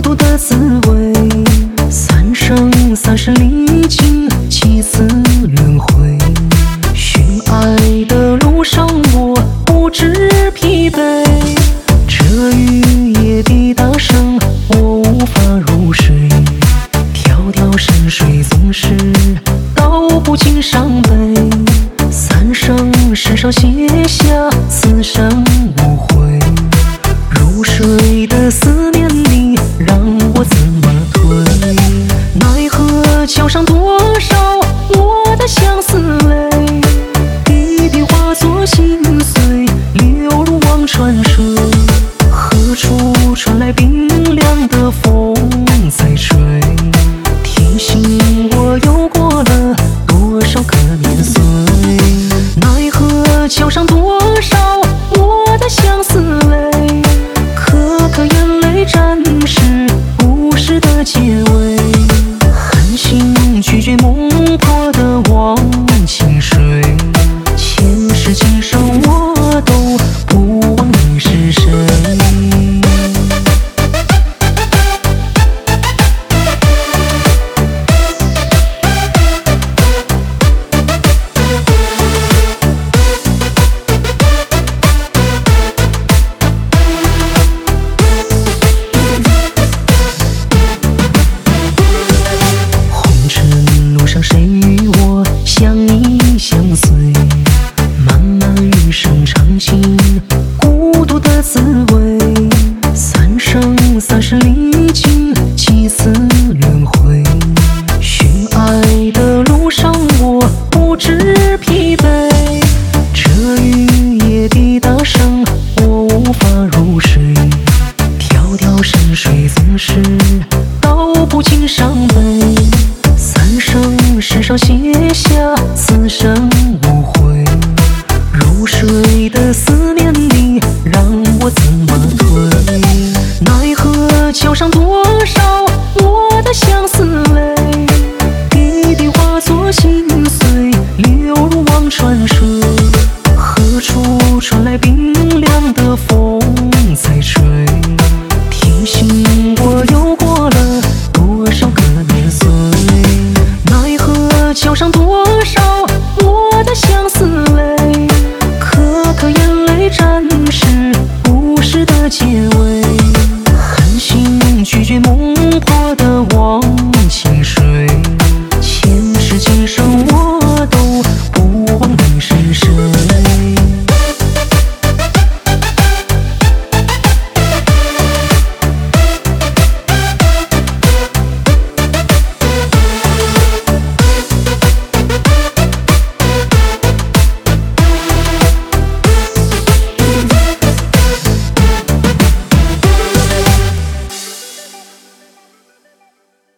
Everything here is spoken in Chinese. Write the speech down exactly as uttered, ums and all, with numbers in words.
孤独的滋味。三生三世历经几次轮回，寻爱的路上我不知疲惫。这雨夜的大声我无法入睡，迢迢深水总是道不尽伤悲。三生石上写下此生无悔，入睡的思念里让我怎么退？奈何桥上多少我的相思泪，滴滴化作心碎，流入忘川水。何处传来冰凉的风在吹，提醒我又过了多少个年岁？奈何桥上多少我的相思泪，颗颗眼泪沾湿故事的结尾。狠心拒绝梦破的忘情水，前世今生我都不忘你是谁。谁与我相依相随？漫漫余生尝尽孤独的滋味。三生三世历经几次轮回，寻爱的路上我不知疲惫。这雨夜的大声我无法入睡，迢迢深水总是道不尽伤悲。三生石上写下此生无悔，入睡的思念里让我怎么退？奈何桥上多